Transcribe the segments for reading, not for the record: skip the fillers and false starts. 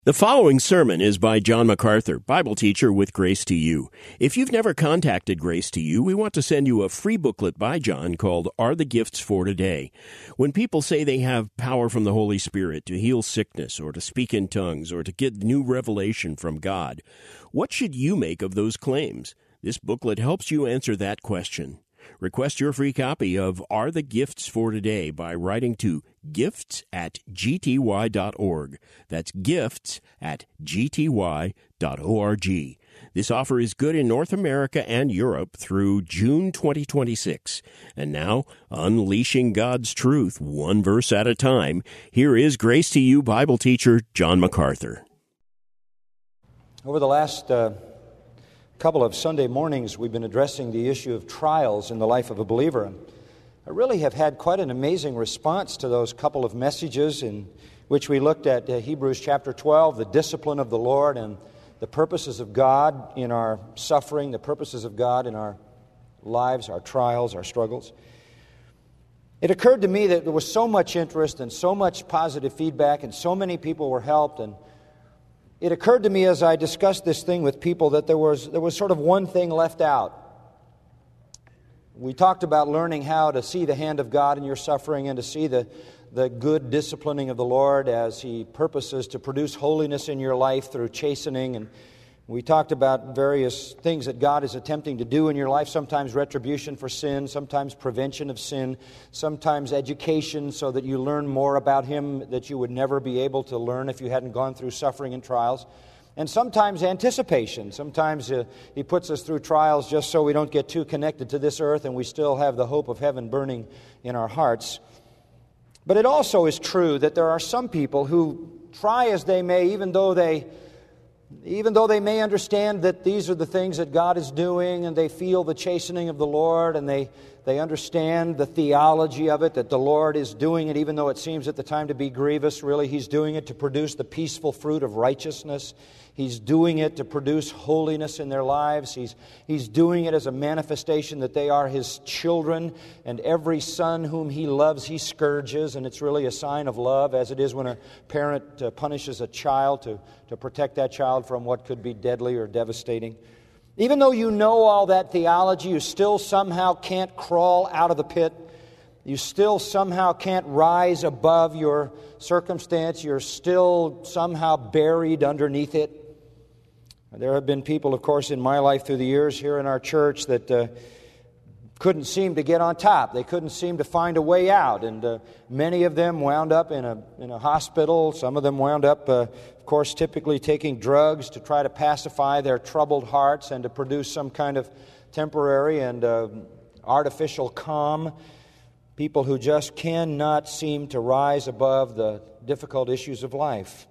The following sermon is by John MacArthur, Bible teacher with Grace to You. If you've never contacted Grace to You, we want to send you a free booklet by John called Are the Gifts for Today? When people say they have power from the Holy Spirit to heal sickness or to speak in tongues or to get new revelation from God, what should you make of those claims? This booklet helps you answer that question. Request your free copy of Are the Gifts for Today by writing to gifts@gty.org. That's gifts@gty.org. This offer is good in North America and Europe through June 2026. And now, unleashing God's truth one verse at a time, here is Grace to You Bible teacher John MacArthur. Over the last couple of Sunday mornings, we've been addressing the issue of trials in the life of a believer. I really have had quite an amazing response to those couple of messages in which we looked at Hebrews chapter 12, the discipline of the Lord and the purposes of God in our suffering, the purposes of God in our lives, our trials, our struggles. It occurred to me that there was so much interest and so much positive feedback and so many people were helped, and it occurred to me as I discussed this thing with people that there was sort of one thing left out. We talked about learning how to see the hand of God in your suffering and to see the good disciplining of the Lord as He purposes to produce holiness in your life through chastening. And we talked about various things that God is attempting to do in your life, sometimes retribution for sin, sometimes prevention of sin, sometimes education so that you learn more about Him that you would never be able to learn if you hadn't gone through suffering and trials. And sometimes anticipation. Sometimes He puts us through trials just so we don't get too connected to this earth and we still have the hope of heaven burning in our hearts. But it also is true that there are some people who try as they may, even though they may understand that these are the things that God is doing and they feel the chastening of the Lord and they understand the theology of it, that the Lord is doing it even though it seems at the time to be grievous. Really, He's doing it to produce the peaceful fruit of righteousness. He's doing it to produce holiness in their lives. He's doing it as a manifestation that they are His children, and every son whom He loves, He scourges, and it's really a sign of love, as it is when a parent punishes a child to protect that child from what could be deadly or devastating. Even though you know all that theology, you still somehow can't crawl out of the pit. You still somehow can't rise above your circumstance. You're still somehow buried underneath it. There have been people, of course, in my life through the years here in our church that couldn't seem to get on top. They couldn't seem to find a way out. And many of them wound up in a hospital. Some of them wound up, of course, typically taking drugs to try to pacify their troubled hearts and to produce some kind of temporary and artificial calm. People who just cannot seem to rise above the difficult issues of life.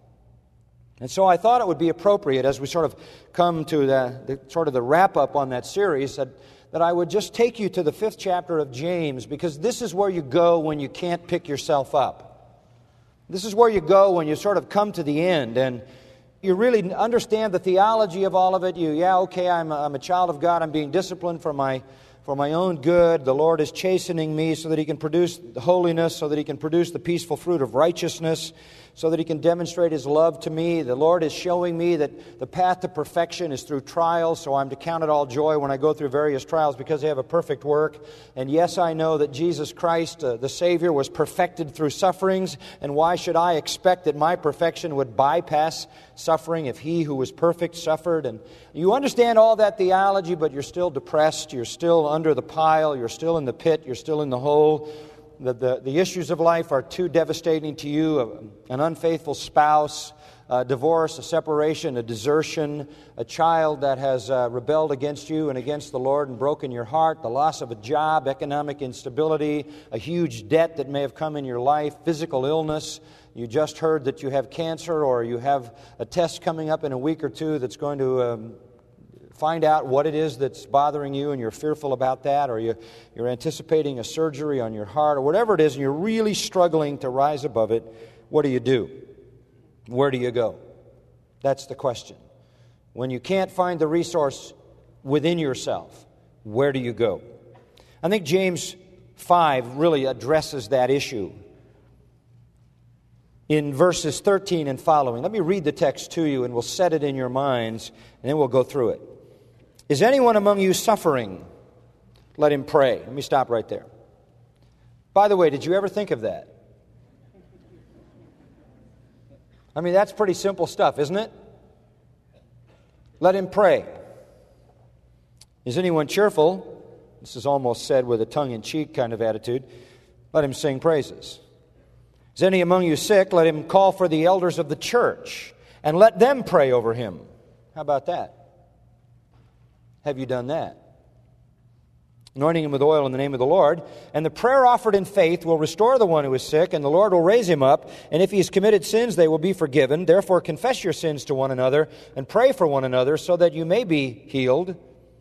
And so I thought it would be appropriate as we sort of come to the wrap-up on that series that I would just take you to the 5th chapter of James, because this is where you go when you can't pick yourself up. This is where you go when you sort of come to the end and you really understand the theology of all of it. I'm a child of God. I'm being disciplined for my own good. The Lord is chastening me so that He can produce holiness, so that He can produce the peaceful fruit of righteousness, so that He can demonstrate His love to me. The Lord is showing me that the path to perfection is through trials, so I'm to count it all joy when I go through various trials because they have a perfect work. And yes, I know that Jesus Christ, the Savior, was perfected through sufferings, and why should I expect that my perfection would bypass suffering if He who was perfect suffered? And you understand all that theology, but you're still depressed, you're still under the pile, you're still in the pit, you're still in the hole. The issues of life are too devastating to you. An unfaithful spouse, a divorce, a separation, a desertion, a child that has rebelled against you and against the Lord and broken your heart, the loss of a job, economic instability, a huge debt that may have come in your life, physical illness. You just heard that you have cancer, or you have a test coming up in a week or two that's going to find out what it is that's bothering you and you're fearful about that, or you're anticipating a surgery on your heart, or whatever it is, and you're really struggling to rise above it. What do? Where do you go? That's the question. When you can't find the resource within yourself, where do you go? I think James 5 really addresses that issue. in verses 13 and following. Let me read the text to you and we'll set it in your minds and then we'll go through it. Is anyone among you suffering? Let him pray. Let me stop right there. By the way, did you ever think of that? I mean, that's pretty simple stuff, isn't it? Let him pray. Is anyone cheerful? This is almost said with a tongue-in-cheek kind of attitude. Let him sing praises. Is any among you sick? Let him call for the elders of the church and let them pray over him. How about that? Have you done that? Anointing him with oil in the name of the Lord. And the prayer offered in faith will restore the one who is sick, and the Lord will raise him up. And if he has committed sins, they will be forgiven. Therefore confess your sins to one another and pray for one another so that you may be healed.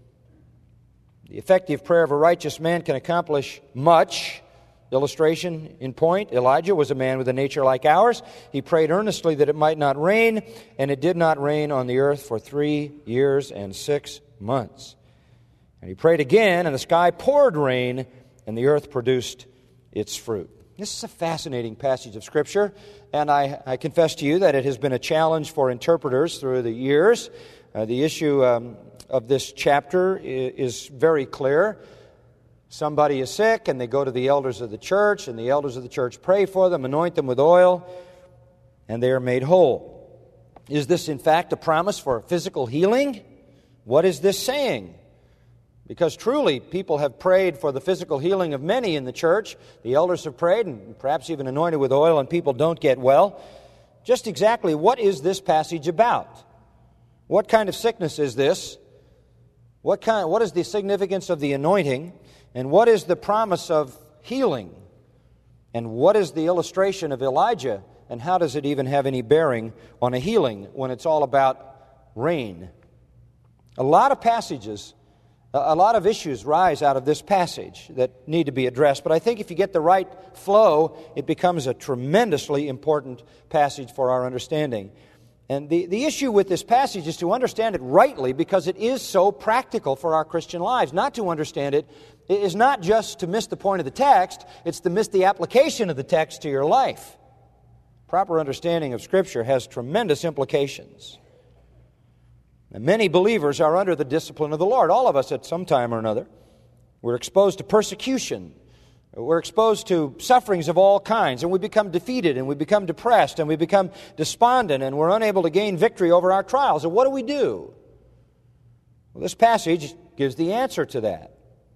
The effective prayer of a righteous man can accomplish much. Illustration in point, Elijah was a man with a nature like ours. He prayed earnestly that it might not rain, and it did not rain on the earth for 3 years and 6 months. And he prayed again, and the sky poured rain, and the earth produced its fruit. This is a fascinating passage of Scripture, and I confess to you that it has been a challenge for interpreters through the years. The issue of this chapter is very clear. Somebody is sick, and they go to the elders of the church, and the elders of the church pray for them, anoint them with oil, and they are made whole. Is this, in fact, a promise for physical healing? What is this saying? Because truly, people have prayed for the physical healing of many in the church. The elders have prayed, and perhaps even anointed with oil, and people don't get well. Just exactly what is this passage about? What kind of sickness is this? What is the significance of the anointing? And what is the promise of healing? And what is the illustration of Elijah? And how does it even have any bearing on a healing when it's all about rain? A lot of passages, a lot of issues rise out of this passage that need to be addressed. But I think if you get the right flow, it becomes a tremendously important passage for our understanding. And the issue with this passage is to understand it rightly because it is so practical for our Christian lives. Not to understand it is not just to miss the point of the text, it's to miss the application of the text to your life. Proper understanding of Scripture has tremendous implications. And many believers are under the discipline of the Lord. All of us at some time or another. We're exposed to persecution. We're exposed to sufferings of all kinds, and we become defeated, and we become depressed, and we become despondent, and we're unable to gain victory over our trials. And what do we do? Well, this passage gives the answer to that.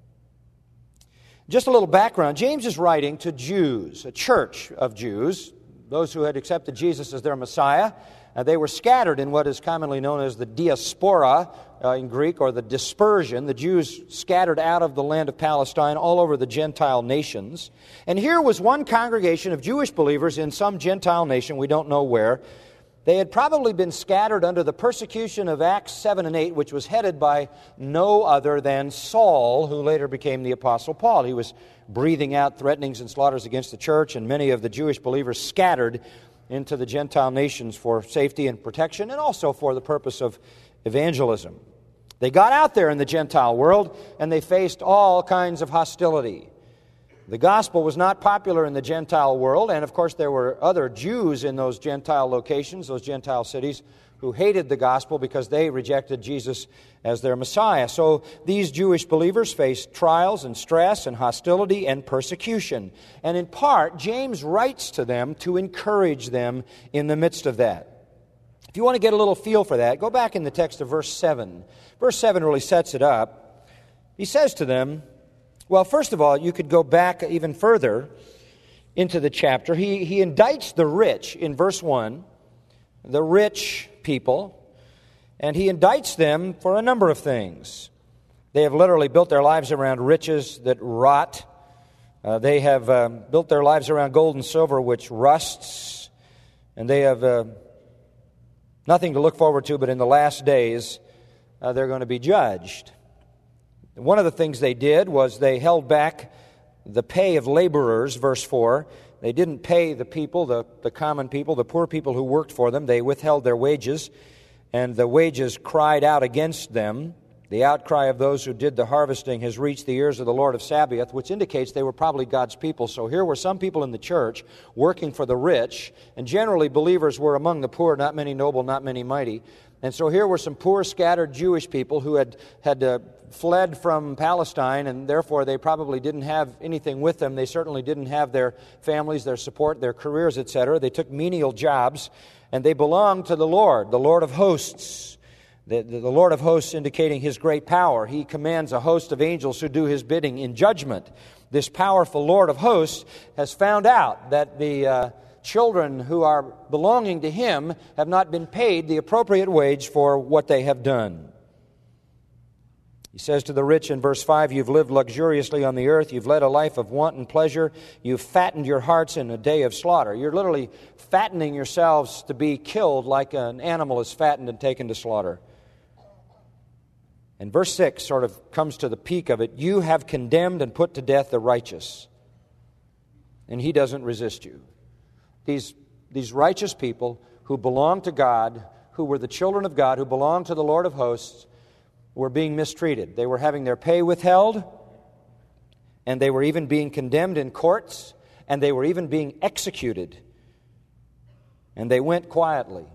Just a little background. James is writing to Jews, a church of Jews, those who had accepted Jesus as their Messiah. They were scattered in what is commonly known as the diaspora in Greek, or the dispersion. The Jews scattered out of the land of Palestine all over the Gentile nations. And here was one congregation of Jewish believers in some Gentile nation, we don't know where. They had probably been scattered under the persecution of Acts 7 and 8, which was headed by no other than Saul, who later became the Apostle Paul. He was breathing out threatenings and slaughters against the church, and many of the Jewish believers scattered into the Gentile nations for safety and protection, and also for the purpose of evangelism. They got out there in the Gentile world, and they faced all kinds of hostility. The gospel was not popular in the Gentile world, and of course there were other Jews in those Gentile locations, those Gentile cities, who hated the gospel because they rejected Jesus as their Messiah. So these Jewish believers faced trials and stress and hostility and persecution. And in part, James writes to them to encourage them in the midst of that. If you want to get a little feel for that, go back in the text of verse 7. Verse 7 really sets it up. He says to them, well, first of all, you could go back even further into the chapter. He indicts the rich in verse 1, the rich people, and he indicts them for a number of things. They have literally built their lives around riches that rot. They have built their lives around gold and silver, which rusts, and they have nothing to look forward to, but in the last days, they're going to be judged. One of the things they did was they held back the pay of laborers, verse 4. They didn't pay the people, the common people, the poor people who worked for them. They withheld their wages, and the wages cried out against them. The outcry of those who did the harvesting has reached the ears of the Lord of Sabaoth, which indicates they were probably God's people. So here were some people in the church working for the rich, and generally believers were among the poor, not many noble, not many mighty. And so here were some poor, scattered Jewish people who had fled from Palestine, and therefore they probably didn't have anything with them. They certainly didn't have their families, their support, their careers, etc. They took menial jobs, and they belonged to the Lord of hosts. The Lord of hosts indicating His great power. He commands a host of angels who do His bidding in judgment. This powerful Lord of hosts has found out that the children who are belonging to Him have not been paid the appropriate wage for what they have done. He says to the rich in verse 5, "You've lived luxuriously on the earth. You've led a life of wanton pleasure. You've fattened your hearts in a day of slaughter." You're literally fattening yourselves to be killed like an animal is fattened and taken to slaughter. And verse 6 sort of comes to the peak of it. "You have condemned and put to death the righteous, and He doesn't resist you." These righteous people who belong to God, who were the children of God, who belonged to the Lord of hosts, were being mistreated. They were having their pay withheld, and they were even being condemned in courts, and they were even being executed. And they went quietly.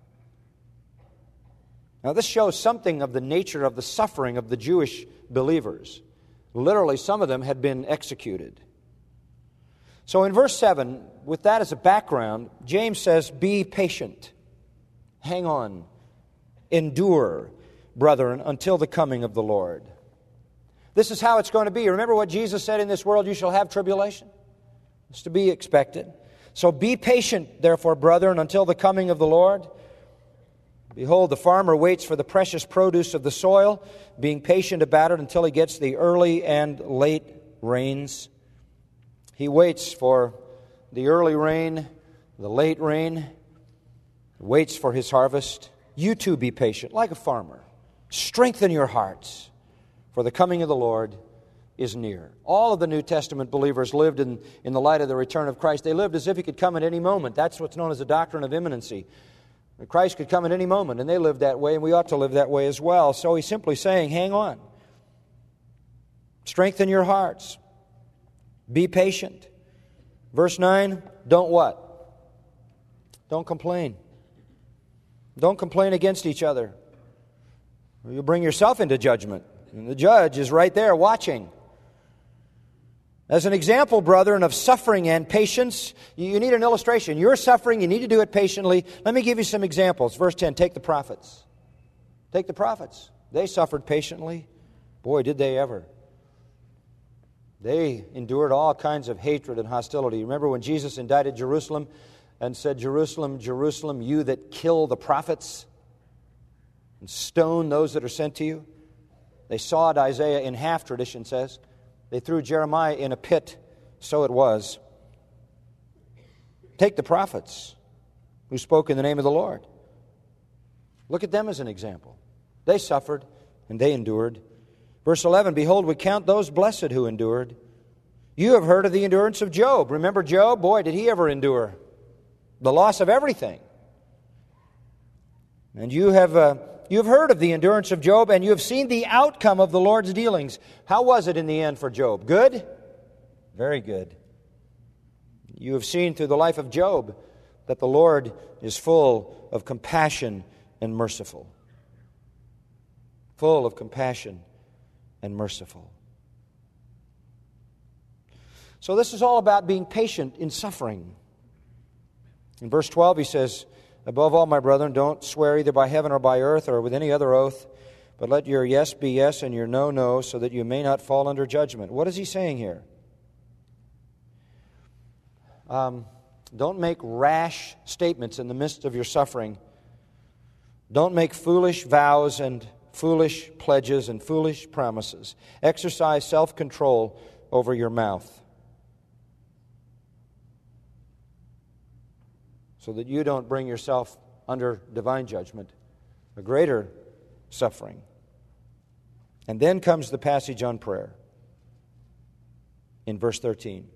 Now, this shows something of the nature of the suffering of the Jewish believers. Literally, some of them had been executed. So in verse 7, with that as a background, James says, "Be patient. Hang on. Endure, brethren, until the coming of the Lord." This is how it's going to be. Remember what Jesus said, "In this world you shall have tribulation." It's to be expected. So be patient, therefore, brethren, until the coming of the Lord. "Behold, the farmer waits for the precious produce of the soil, being patient about it until he gets the early and late rains." He waits for the early rain, the late rain, waits for his harvest. You too be patient, like a farmer. Strengthen your hearts, for the coming of the Lord is near. All of the New Testament believers lived in the light of the return of Christ. They lived as if He could come at any moment. That's what's known as the doctrine of imminency. Christ could come at any moment, and they lived that way, and we ought to live that way as well. So he's simply saying, hang on. Strengthen your hearts. Be patient. Verse 9, don't what? Don't complain. Don't complain against each other. You'll bring yourself into judgment. And the judge is right there watching. As an example, brethren, of suffering and patience, you need an illustration. You're suffering, you need to do it patiently. Let me give you some examples. Verse 10, take the prophets. Take the prophets. They suffered patiently. Boy, did they ever. They endured all kinds of hatred and hostility. Remember when Jesus indicted Jerusalem and said, "Jerusalem, Jerusalem, you that kill the prophets and stone those that are sent to you"? They sawed Isaiah in half, tradition says. They threw Jeremiah in a pit. So it was. Take the prophets who spoke in the name of the Lord. Look at them as an example. They suffered and they endured. Verse 11, "Behold, we count those blessed who endured. You have heard of the endurance of Job." Remember Job? Boy, did he ever endure. The loss of everything. "And you have heard of the endurance of Job, and you have seen the outcome of the Lord's dealings." How was it in the end for Job? Good? Very good. You have seen through the life of Job that the Lord is full of compassion and merciful. Full of compassion and merciful. So this is all about being patient in suffering. In verse 12 he says, "Above all, my brethren, don't swear either by heaven or by earth or with any other oath, but let your yes be yes and your no, no, so that you may not fall under judgment." What is he saying here? Don't make rash statements in the midst of your suffering. Don't make foolish vows and foolish pledges and foolish promises. Exercise self-control over your mouth, so that you don't bring yourself under divine judgment, a greater suffering. And then comes the passage on prayer in verse 13.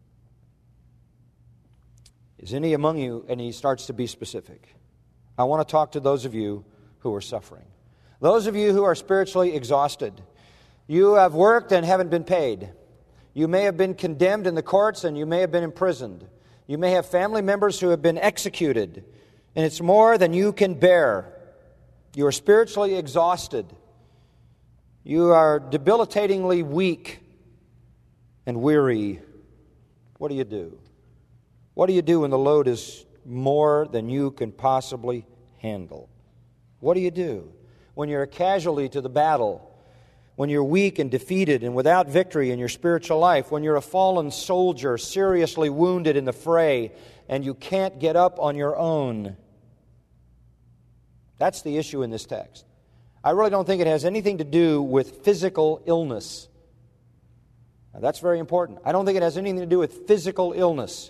"Is any among you," and he starts to be specific. "I want to talk to those of you who are suffering. Those of you who are spiritually exhausted, you have worked and haven't been paid. You may have been condemned in the courts and you may have been imprisoned. You may have family members who have been executed, and it's more than you can bear. You are spiritually exhausted. You are debilitatingly weak and weary. What do you do? What do you do when the load is more than you can possibly handle? What do you do when you're a casualty to the battle? When you're weak and defeated and without victory in your spiritual life? When you're a fallen soldier, seriously wounded in the fray, and you can't get up on your own? That's the issue in this text. I really don't think it has anything to do with physical illness. Now, that's very important. I don't think it has anything to do with physical illness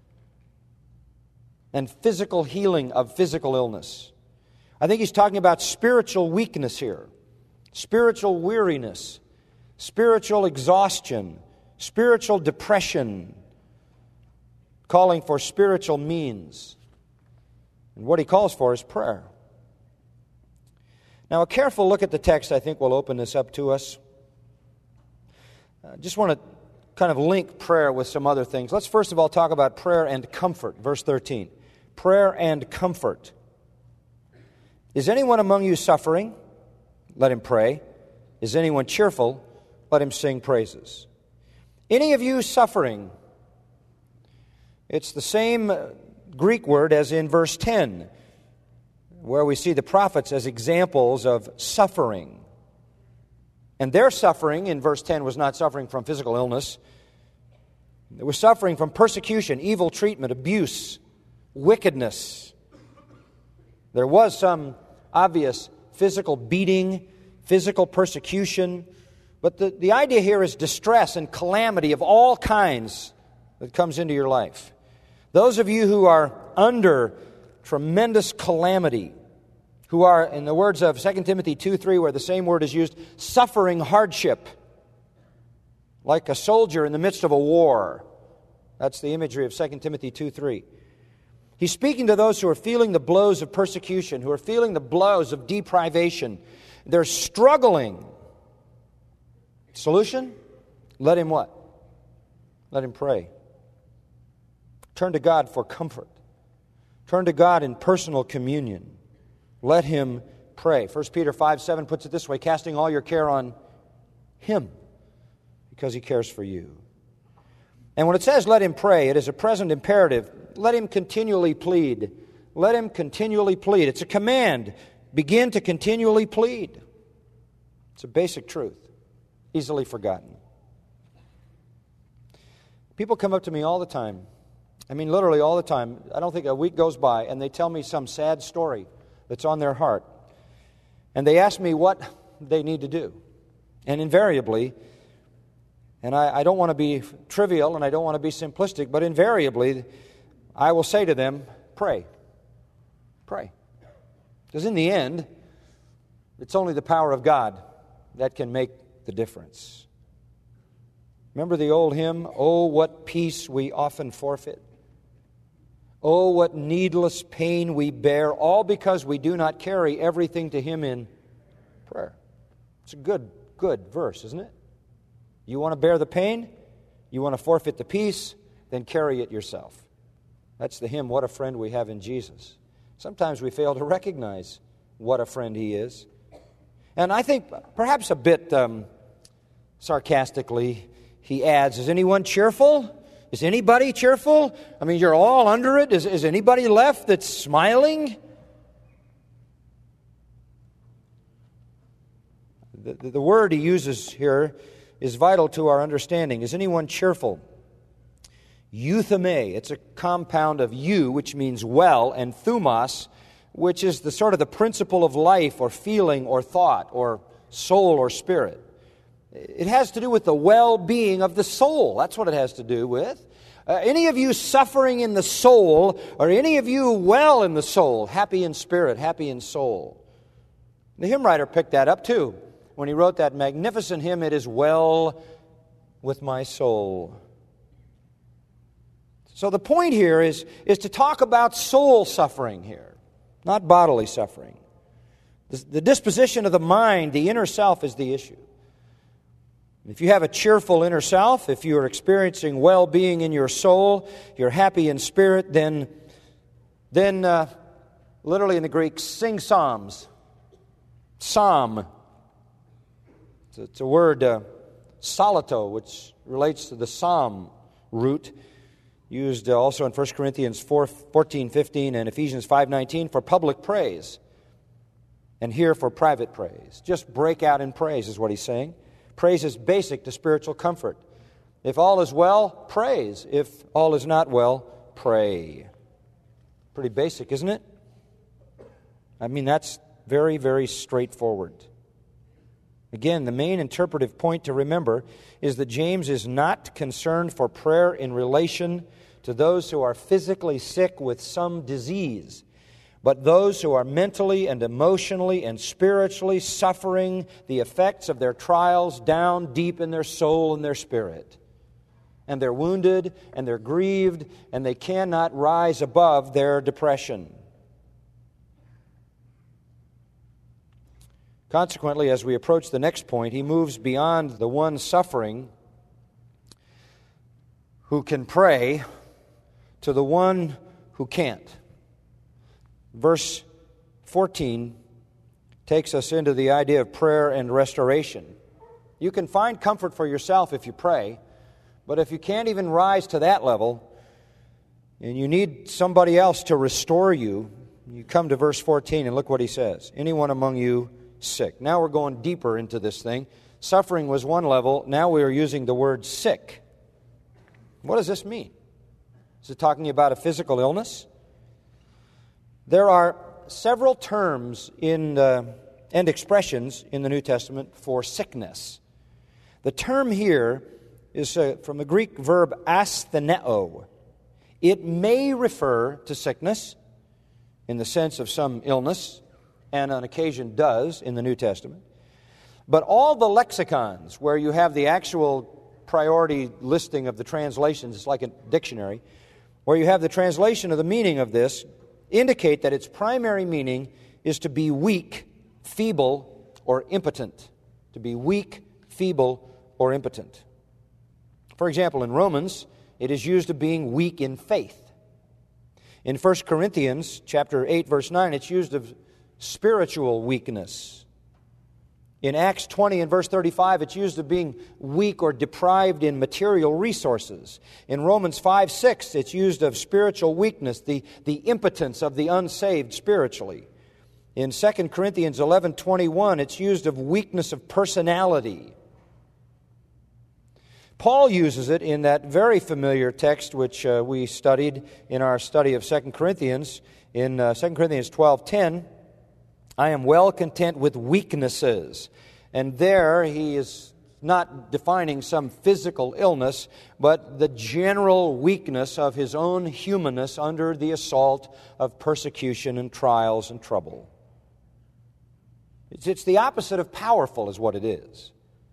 and physical healing of physical illness. I think he's talking about spiritual weakness here, spiritual weariness, spiritual exhaustion, spiritual depression, calling for spiritual means. And what he calls for is prayer. Now, a careful look at the text, I think, will open this up to us. I just want to kind of link prayer with some other things. Let's first of all talk about prayer and comfort. Verse 13. Prayer and comfort. Is anyone among you suffering? Let him pray. Is anyone cheerful? Let him sing praises. Any of you suffering? It's the same Greek word as in verse 10, where we see the prophets as examples of suffering. And their suffering in verse 10 was not suffering from physical illness. It was suffering from persecution, evil treatment, abuse, wickedness. There was some obvious physical beating, physical persecution. But the idea here is distress and calamity of all kinds that comes into your life. Those of you who are under tremendous calamity, who are, in the words of 2 Timothy 2:3, where the same word is used, suffering hardship, like a soldier in the midst of a war. That's the imagery of 2 Timothy 2:3. He's speaking to those who are feeling the blows of persecution, who are feeling the blows of deprivation. They're struggling. Solution? Let him what? Let him pray. Turn to God for comfort. Turn to God in personal communion. Let him pray. 1 Peter 5:7 puts it this way, casting all your care on him because he cares for you. And when it says let him pray, it is a present imperative. Let him continually plead. Let him continually plead. It's a command. Begin to continually plead. It's a basic truth, easily forgotten. People come up to me all the time. I mean, literally all the time. I don't think a week goes by, and they tell me some sad story that's on their heart. And they ask me what they need to do. And invariably, and I don't want to be trivial and I don't want to be simplistic, but invariably, I will say to them, pray. Pray. Because in the end, it's only the power of God that can make the difference. Remember the old hymn, "Oh, what peace we often forfeit. Oh, what needless pain we bear, all because we do not carry everything to him in prayer." It's a good verse, isn't it? You want to bear the pain? You want to forfeit the peace? Then carry it yourself. That's the hymn, "What a Friend We Have in Jesus." Sometimes we fail to recognize what a friend he is. And I think perhaps a bit sarcastically, he adds, is anyone cheerful? Is anybody cheerful? I mean, you're all under it. Is anybody left that's smiling? The word he uses here is vital to our understanding. Is anyone cheerful? Euthymē, it's a compound of eu, which means well, and thumos, which is the sort of the principle of life or feeling or thought or soul or spirit. It has to do with the well-being of the soul. That's what it has to do with. Any of you suffering in the soul, or any of you well in the soul, happy in spirit, happy in soul. The hymn writer picked that up too when he wrote that magnificent hymn, "It is well with my soul." So the point here is to talk about soul suffering here, not bodily suffering. The disposition of the mind, the inner self, is the issue. If you have a cheerful inner self, if you are experiencing well-being in your soul, you're happy in spirit, then literally in the Greek, sing psalms. Psalm. It's a word, solito, which relates to the psalm root, used also in 1 Corinthians 14:15 and Ephesians 5:19 for public praise, and here for private praise. Just break out in praise is what he's saying. Praise is basic to spiritual comfort. If all is well, praise. If all is not well, pray. Pretty basic, isn't it? I mean, that's very, very straightforward. Again, the main interpretive point to remember is that James is not concerned for prayer in relation to those who are physically sick with some disease, but those who are mentally and emotionally and spiritually suffering the effects of their trials down deep in their soul and their spirit. And they're wounded, and they're grieved, and they cannot rise above their depression. Consequently, as we approach the next point, he moves beyond the one suffering who can pray to the one who can't. Verse 14 takes us into the idea of prayer and restoration. You can find comfort for yourself if you pray, but if you can't even rise to that level, and you need somebody else to restore you, you come to verse 14 and look what he says. Anyone among you sick. Now we're going deeper into this thing. Suffering was one level. Now we are using the word sick. What does this mean? Is it talking about a physical illness? There are several terms and expressions in the New Testament for sickness. The term here is from the Greek verb astheneo. It may refer to sickness in the sense of some illness, and on occasion does in the New Testament. But all the lexicons where you have the actual priority listing of the translations, it's like a dictionary, where you have the translation of the meaning of this, indicate that its primary meaning is to be weak, feeble, or impotent. To be weak, feeble, or impotent. For example, in Romans, it is used of being weak in faith. In 1 Corinthians chapter 8, verse 9, it's used of spiritual weakness. In Acts 20 and verse 35, it's used of being weak or deprived in material resources. In Romans 5:6, it's used of spiritual weakness, the impotence of the unsaved spiritually. In 2 Corinthians 11:21, it's used of weakness of personality. Paul uses it in that very familiar text which we studied in our study of 2 Corinthians. In 2 Corinthians 12:10, I am well content with weaknesses. And there he is not defining some physical illness, but the general weakness of his own humanness under the assault of persecution and trials and trouble. It's the opposite of powerful is what it is.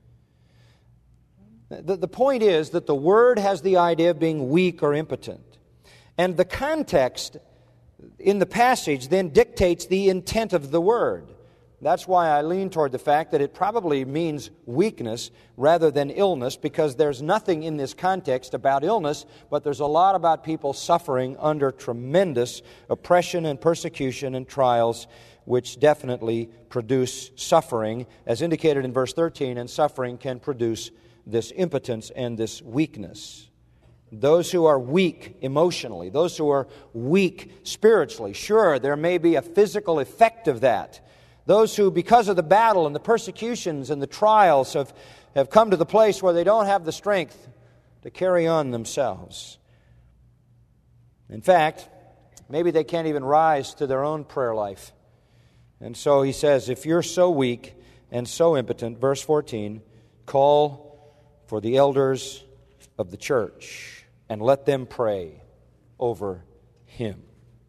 The point is that the word has the idea of being weak or impotent. And the context in the passage then dictates the intent of the word. That's why I lean toward the fact that it probably means weakness rather than illness, because there's nothing in this context about illness, but there's a lot about people suffering under tremendous oppression and persecution and trials, which definitely produce suffering, as indicated in verse 13, and suffering can produce this impotence and this weakness. Those who are weak emotionally, those who are weak spiritually, sure, there may be a physical effect of that. Those who, because of the battle and the persecutions and the trials, have come to the place where they don't have the strength to carry on themselves. In fact, maybe they can't even rise to their own prayer life. And so he says, if you're so weak and so impotent, verse 14, call for the elders of the church and let them pray over him.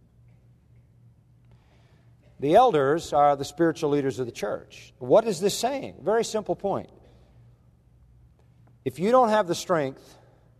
The elders are the spiritual leaders of the church. What is this saying? Very simple point. If you don't have the strength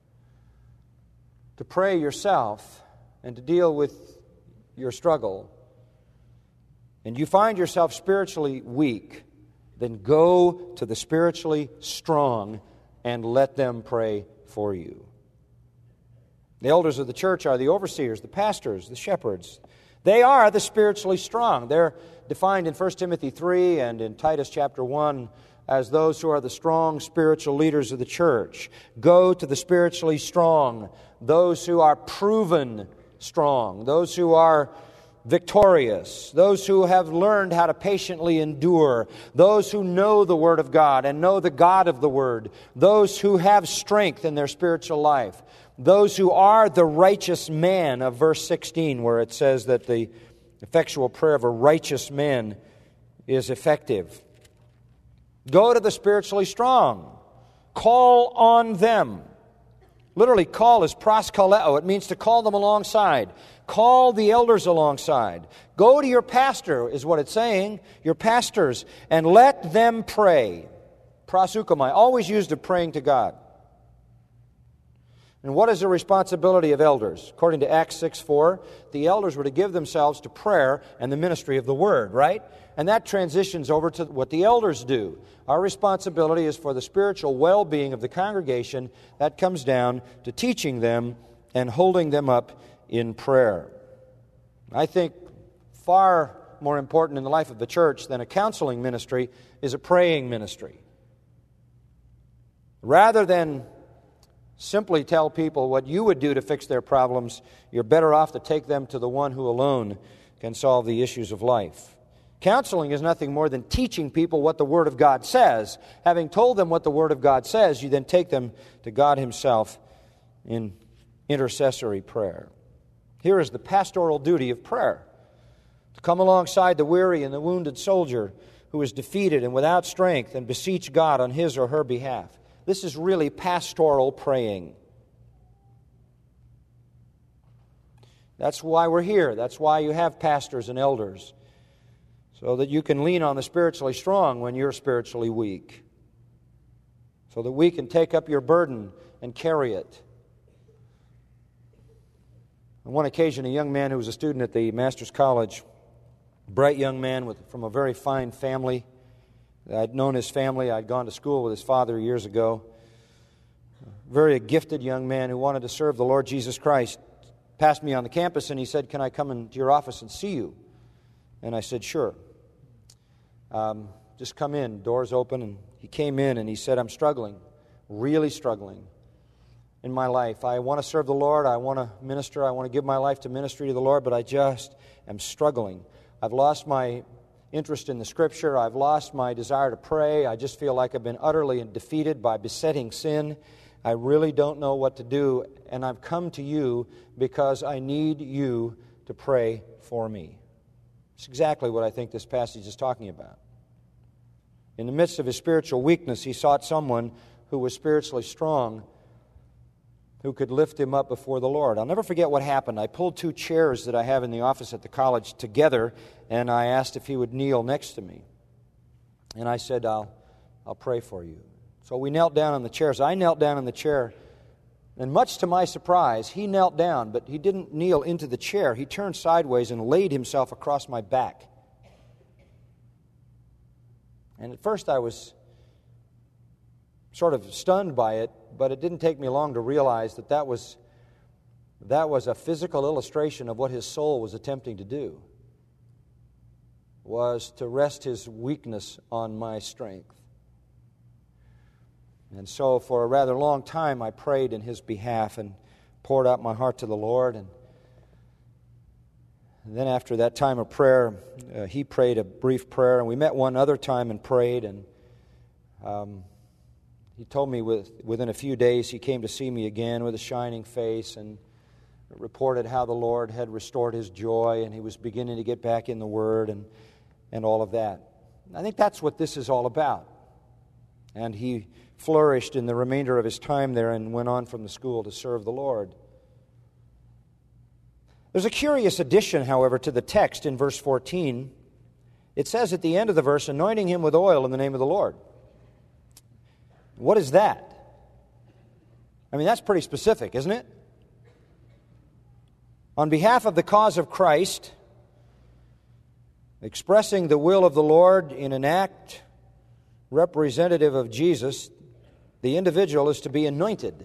to pray yourself and to deal with your struggle, and you find yourself spiritually weak, then go to the spiritually strong and let them pray for you. The elders of the church are the overseers, the pastors, the shepherds. They are the spiritually strong. They're defined in 1 Timothy 3 and in Titus chapter 1 as those who are the strong spiritual leaders of the church. Go to the spiritually strong, those who are proven strong, those who are victorious, those who have learned how to patiently endure, those who know the Word of God and know the God of the Word, those who have strength in their spiritual life, those who are the righteous man of verse 16, where it says that the effectual prayer of a righteous man is effective. Go to the spiritually strong. Call on them. Literally, call is proskaleo. It means to call them alongside. Call the elders alongside. Go to your pastor, is what it's saying, your pastors, and let them pray. Prosukomai, always used of praying to God. And what is the responsibility of elders? According to Acts 6:4, the elders were to give themselves to prayer and the ministry of the Word, right? And that transitions over to what the elders do. Our responsibility is for the spiritual well-being of the congregation. That comes down to teaching them and holding them up in prayer. I think far more important in the life of the church than a counseling ministry is a praying ministry. Rather than simply tell people what you would do to fix their problems, you're better off to take them to the one who alone can solve the issues of life. Counseling is nothing more than teaching people what the Word of God says. Having told them what the Word of God says, you then take them to God Himself in intercessory prayer. Here is the pastoral duty of prayer: to come alongside the weary and the wounded soldier who is defeated and without strength and beseech God on his or her behalf. This is really pastoral praying. That's why we're here. That's why you have pastors and elders, so that you can lean on the spiritually strong when you're spiritually weak, so that we can take up your burden and carry it. On one occasion, a young man who was a student at the Master's College, a bright young man from a very fine family. I'd known his family. I'd gone to school with his father years ago. A very gifted young man who wanted to serve the Lord Jesus Christ passed me on the campus and he said, "Can I come into your office and see you?" And I said, "Sure. Just come in, doors open." And he came in and he said, "I'm struggling, really struggling in my life. I want to serve the Lord, I want to minister, I want to give my life to ministry to the Lord, but I just am struggling. I've lost my interest in the Scripture, I've lost my desire to pray, I just feel like I've been utterly defeated by besetting sin. I really don't know what to do, and I've come to you because I need you to pray for me." It's exactly what I think this passage is talking about. In the midst of his spiritual weakness, he sought someone who was spiritually strong, who could lift him up before the Lord. I'll never forget what happened. I pulled two chairs that I have in the office at the college together, and I asked if he would kneel next to me. And I said, I'll pray for you. So we knelt down on the chairs. I knelt down in the chair, and much to my surprise, he knelt down, but he didn't kneel into the chair. He turned sideways and laid himself across my back. And at first I was sort of stunned by it, but it didn't take me long to realize that was a physical illustration of what his soul was attempting to do, was to rest his weakness on my strength. And so for a rather long time I prayed in his behalf and poured out my heart to the Lord. And then after that time of prayer, he prayed a brief prayer, and we met one other time and prayed, and he told me within a few days he came to see me again with a shining face and reported how the Lord had restored his joy and he was beginning to get back in the Word and all of that. I think that's what this is all about. And he flourished in the remainder of his time there and went on from the school to serve the Lord. There's a curious addition, however, to the text in verse 14. It says at the end of the verse, anointing him with oil in the name of the Lord. What is that? I mean, that's pretty specific, isn't it? On behalf of the cause of Christ, expressing the will of the Lord in an act representative of Jesus, the individual is to be anointed.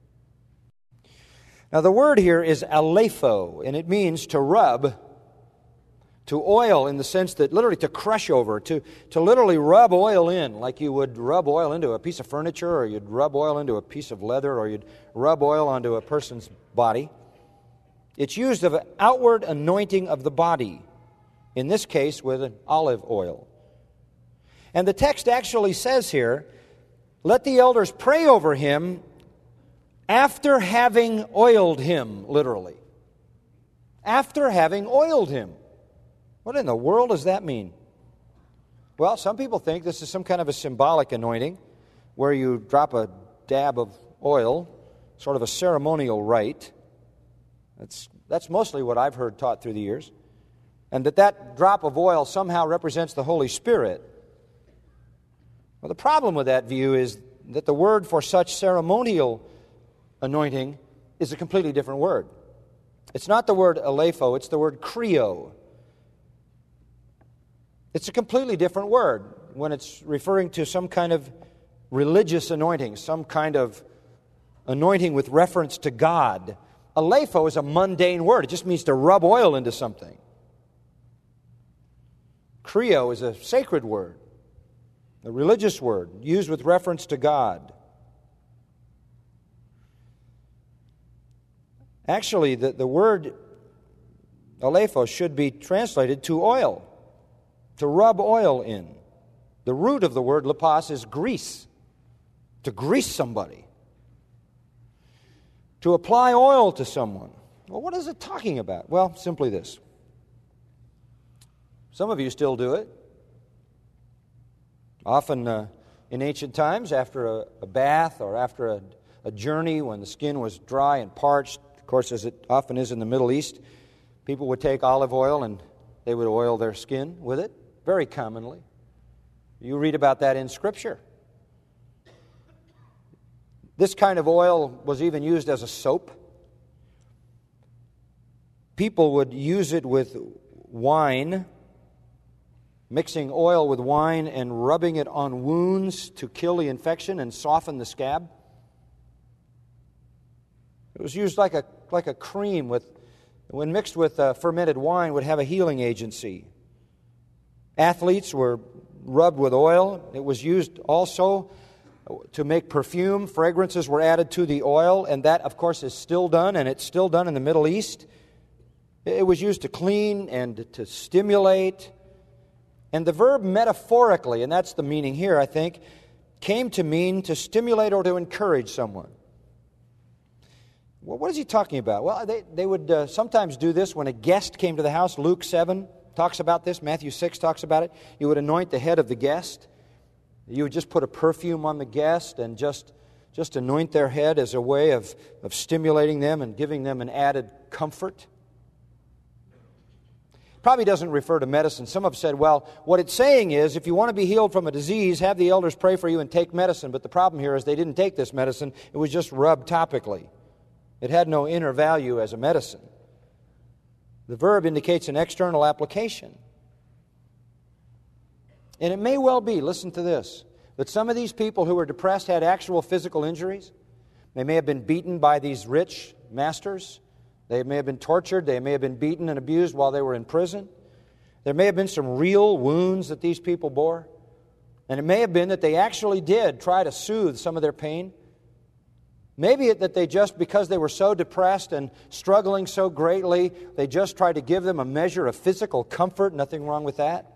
Now the word here is alepho, and it means to rub, to oil in the sense that literally to crush over, to literally rub oil in, like you would rub oil into a piece of furniture, or you'd rub oil into a piece of leather, or you'd rub oil onto a person's body. It's used of an outward anointing of the body, in this case with an olive oil. And the text actually says here, let the elders pray over him after having oiled him, literally. After having oiled him. What in the world does that mean? Well, some people think this is some kind of a symbolic anointing where you drop a dab of oil, sort of a ceremonial rite. That's mostly what I've heard taught through the years. And that drop of oil somehow represents the Holy Spirit. Well, the problem with that view is that the word for such ceremonial anointing is a completely different word. It's not the word alepho, it's the word kreo. It's a completely different word when it's referring to some kind of religious anointing, some kind of anointing with reference to God. Alepho is a mundane word. It just means to rub oil into something. Kreo is a sacred word, a religious word, used with reference to God. Actually, the word alepho should be translated to oil, to rub oil in. The root of the word lepos is grease, to grease somebody, to apply oil to someone. Well, what is it talking about? Well, simply this. Some of you still do it. Often in ancient times, after a bath or after a journey when the skin was dry and parched, of course, as it often is in the Middle East, people would take olive oil and they would oil their skin with it, very commonly. You read about that in Scripture. This kind of oil was even used as a soap. People would use it with wine, mixing oil with wine and rubbing it on wounds to kill the infection and soften the scab. It was used like a cream when mixed with fermented wine would have a healing agency. Athletes were rubbed with oil. It was used also to make perfume. Fragrances were added to the oil, and that, of course, is still done, and it's still done in the Middle East. It was used to clean and to stimulate. And the verb metaphorically, and that's the meaning here, I think, came to mean to stimulate or to encourage someone. Well, what is he talking about? Well, they would sometimes do this when a guest came to the house. Luke 7 talks about this. Matthew 6 talks about it. You would anoint the head of the guest. You would just put a perfume on the guest and just anoint their head as a way of stimulating them and giving them an added comfort. Probably doesn't refer to medicine. Some have said, well, what it's saying is if you want to be healed from a disease, have the elders pray for you and take medicine. But the problem here is they didn't take this medicine. It was just rubbed topically. It had no inner value as a medicine. The verb indicates an external application. And it may well be, listen to this, that some of these people who were depressed had actual physical injuries. They may have been beaten by these rich masters. They may have been tortured. They may have been beaten and abused while they were in prison. There may have been some real wounds that these people bore. And it may have been that they actually did try to soothe some of their pain. Maybe that they just, because they were so depressed and struggling so greatly, they just tried to give them a measure of physical comfort. Nothing wrong with that.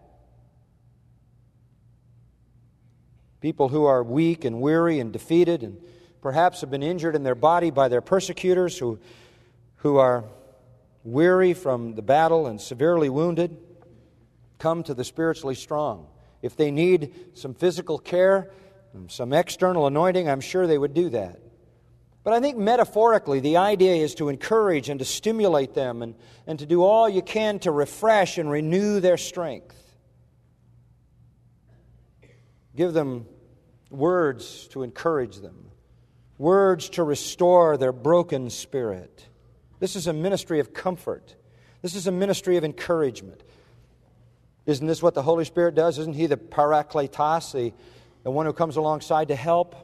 People who are weak and weary and defeated and perhaps have been injured in their body by their persecutors, who are weary from the battle and severely wounded, come to the spiritually strong. If they need some physical care, some external anointing, I'm sure they would do that. But I think metaphorically, the idea is to encourage and to stimulate them and to do all you can to refresh and renew their strength. Give them words to encourage them, words to restore their broken spirit. This is a ministry of comfort. This is a ministry of encouragement. Isn't this what the Holy Spirit does? Isn't He the Parakletos, the one who comes alongside to help?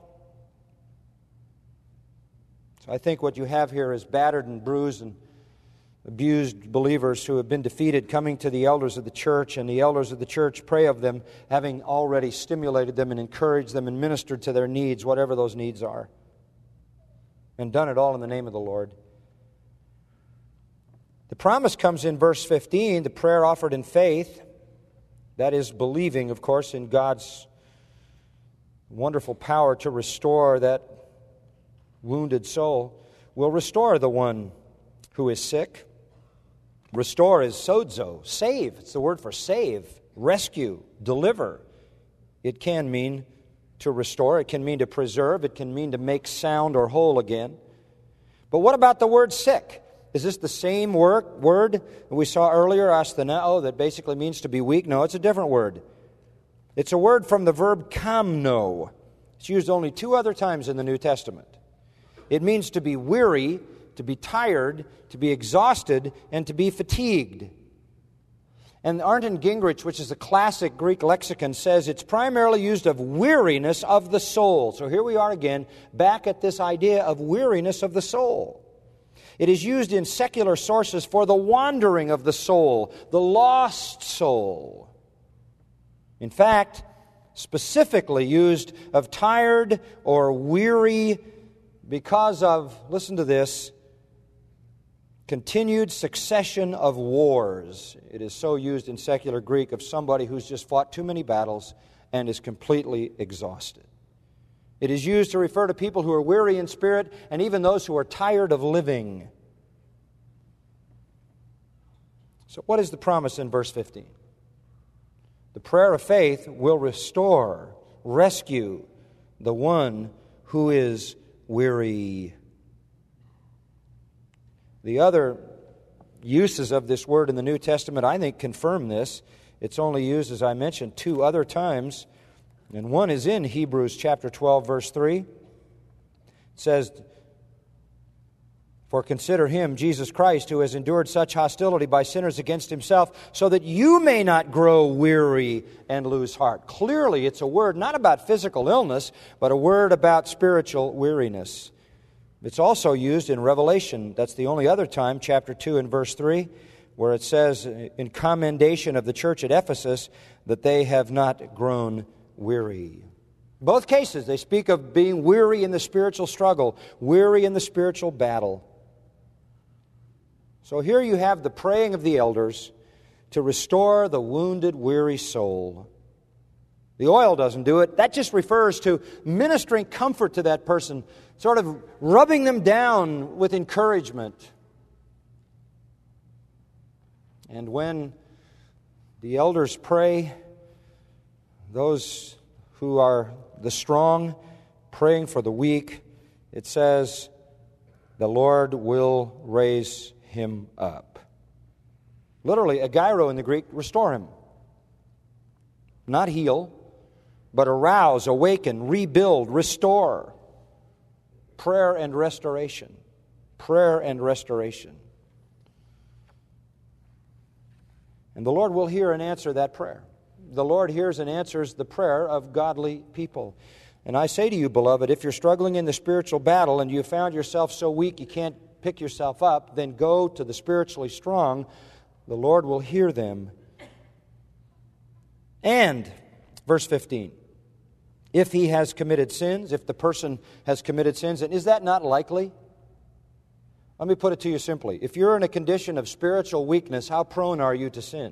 So I think what you have here is battered and bruised and abused believers who have been defeated coming to the elders of the church, and the elders of the church pray of them, having already stimulated them and encouraged them and ministered to their needs, whatever those needs are, and done it all in the name of the Lord. The promise comes in verse 15, the prayer offered in faith. That is believing, of course, in God's wonderful power to restore that wounded soul, will restore the one who is sick. Restore is sozo, save. It's the word for save, rescue, deliver. It can mean to restore. It can mean to preserve. It can mean to make sound or whole again. But what about the word sick? Is this the same word we saw earlier, asthenao, that basically means to be weak? No, it's a different word. It's a word from the verb kamno. It's used only 2 other times in the New Testament. It means to be weary, to be tired, to be exhausted, and to be fatigued. And Arnton Gingrich, which is a classic Greek lexicon, says it's primarily used of weariness of the soul. So here we are again, back at this idea of weariness of the soul. It is used in secular sources for the wandering of the soul, the lost soul. In fact, specifically used of tired or weary because of, listen to this, continued succession of wars. It is so used in secular Greek of somebody who's just fought too many battles and is completely exhausted. It is used to refer to people who are weary in spirit and even those who are tired of living. So what is the promise in verse 15? The prayer of faith will restore, rescue the one who is weary. The other uses of this word in the New Testament, I think, confirm this. It's only used, as I mentioned, 2 other times. And one is in Hebrews chapter 12, verse 3. It says, "For consider him, Jesus Christ, who has endured such hostility by sinners against himself, so that you may not grow weary and lose heart." Clearly, it's a word not about physical illness, but a word about spiritual weariness. It's also used in Revelation. That's the only other time, chapter 2 and verse 3, where it says in commendation of the church at Ephesus that they have not grown weary. Both cases, they speak of being weary in the spiritual struggle, weary in the spiritual battle. So here you have the praying of the elders to restore the wounded, weary soul. The oil doesn't do it. That just refers to ministering comfort to that person, sort of rubbing them down with encouragement. And when the elders pray, those who are the strong praying for the weak, it says, the Lord will raise him up. Literally, agyro in the Greek, restore him. Not heal, but arouse, awaken, rebuild, restore. Prayer and restoration. Prayer and restoration. And the Lord will hear and answer that prayer. The Lord hears and answers the prayer of godly people. And I say to you, beloved, if you're struggling in the spiritual battle and you found yourself so weak you can't pick yourself up, then go to the spiritually strong. The Lord will hear them. And, verse 15, if he has committed sins, if the person has committed sins, and is that not likely? Let me put it to you simply. If you're in a condition of spiritual weakness, how prone are you to sin?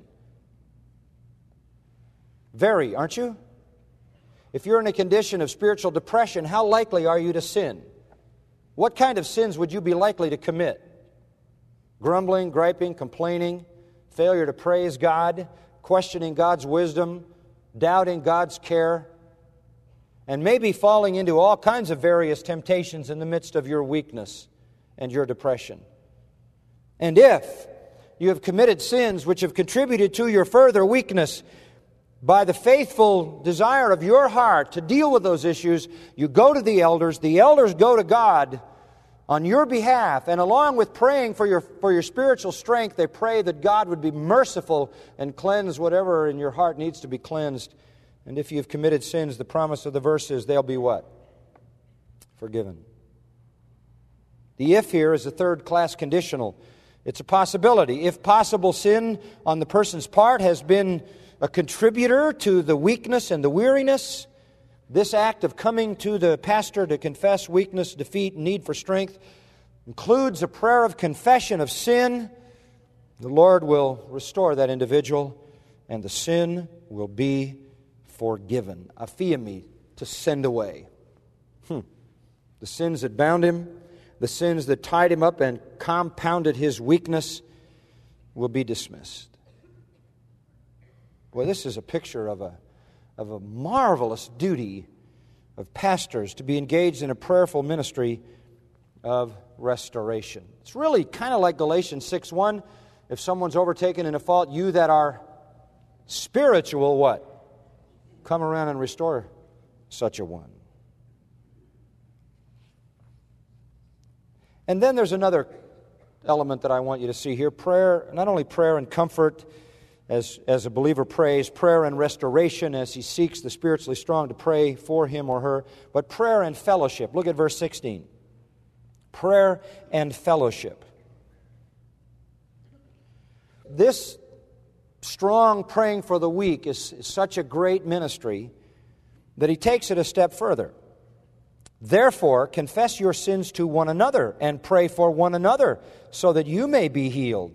Very, aren't you? If you're in a condition of spiritual depression, how likely are you to sin? What kind of sins would you be likely to commit? Grumbling, griping, complaining, failure to praise God, questioning God's wisdom, doubting God's care, and maybe falling into all kinds of various temptations in the midst of your weakness and your depression. And if you have committed sins which have contributed to your further weakness, by the faithful desire of your heart to deal with those issues, you go to the elders go to God, on your behalf, and along with praying for your spiritual strength, they pray that God would be merciful and cleanse whatever in your heart needs to be cleansed. And if you've committed sins, the promise of the verse is they'll be what? Forgiven. The if here is a third-class conditional. It's a possibility. If possible, sin on the person's part has been a contributor to the weakness and the weariness. This act of coming to the pastor to confess weakness, defeat, and need for strength includes a prayer of confession of sin. The Lord will restore that individual, and the sin will be forgiven. Aphiemi, to send away. The sins that bound him, the sins that tied him up and compounded his weakness will be dismissed. Boy, this is a picture of a marvelous duty of pastors to be engaged in a prayerful ministry of restoration. It's really kind of like Galatians 6:1. If someone's overtaken in a fault, you that are spiritual, what? Come around and restore such a one. And then there's another element that I want you to see here. Prayer, not only prayer and comfort as a believer prays, prayer and restoration as he seeks the spiritually strong to pray for him or her, but prayer and fellowship. Look at verse 16. Prayer and fellowship. This strong praying for the weak is such a great ministry that he takes it a step further. Therefore, confess your sins to one another and pray for one another so that you may be healed.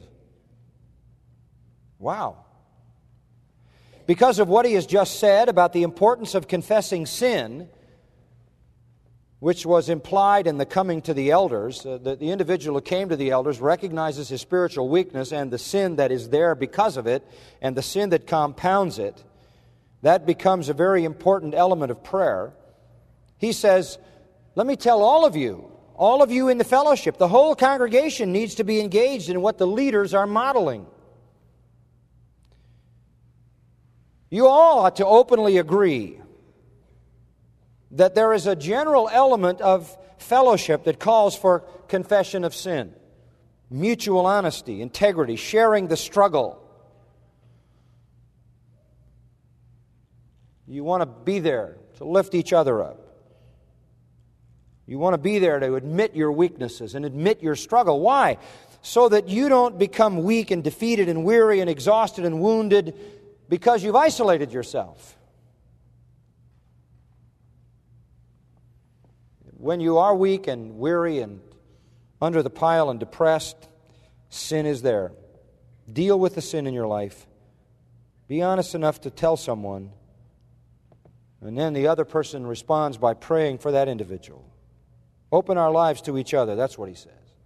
Wow. Because of what he has just said about the importance of confessing sin, which was implied in the coming to the elders, the individual who came to the elders recognizes his spiritual weakness and the sin that is there because of it, and the sin that compounds it. That becomes a very important element of prayer. He says, let me tell all of you in the fellowship, the whole congregation needs to be engaged in what the leaders are modeling. You all ought to openly agree that there is a general element of fellowship that calls for confession of sin, mutual honesty, integrity, sharing the struggle. You want to be there to lift each other up. You want to be there to admit your weaknesses and admit your struggle. Why? So that you don't become weak and defeated and weary and exhausted and wounded because you've isolated yourself. When you are weak and weary and under the pile and depressed, sin is there. Deal with the sin in your life. Be honest enough to tell someone, and then the other person responds by praying for that individual. Open our lives to each other. That's what he says.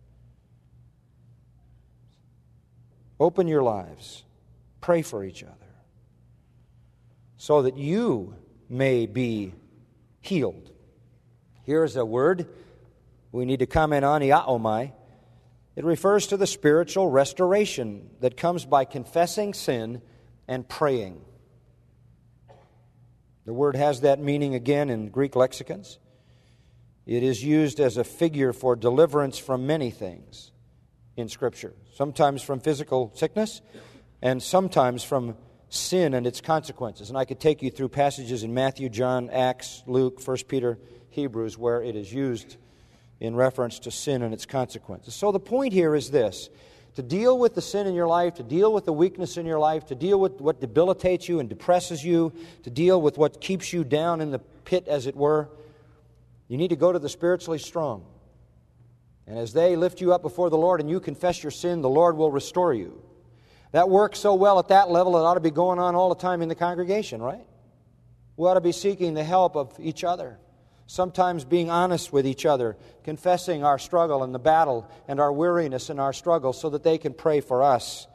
Open your lives. Pray for each other so that you may be healed. Here's a word we need to comment on, iaomai. It refers to the spiritual restoration that comes by confessing sin and praying. The word has that meaning again in Greek lexicons. It is used as a figure for deliverance from many things in Scripture. Sometimes from physical sickness and sometimes from sin and its consequences. And I could take you through passages in Matthew, John, Acts, Luke, 1 Peter, Hebrews, where it is used in reference to sin and its consequences. So the point here is this: to deal with the sin in your life, to deal with the weakness in your life, to deal with what debilitates you and depresses you, to deal with what keeps you down in the pit, as it were, you need to go to the spiritually strong. And as they lift you up before the Lord and you confess your sin, the Lord will restore you. That works so well at that level, it ought to be going on all the time in the congregation, right? We ought to be seeking the help of each other. Sometimes being honest with each other, confessing our struggle and the battle and our weariness and our struggle so that they can pray for us.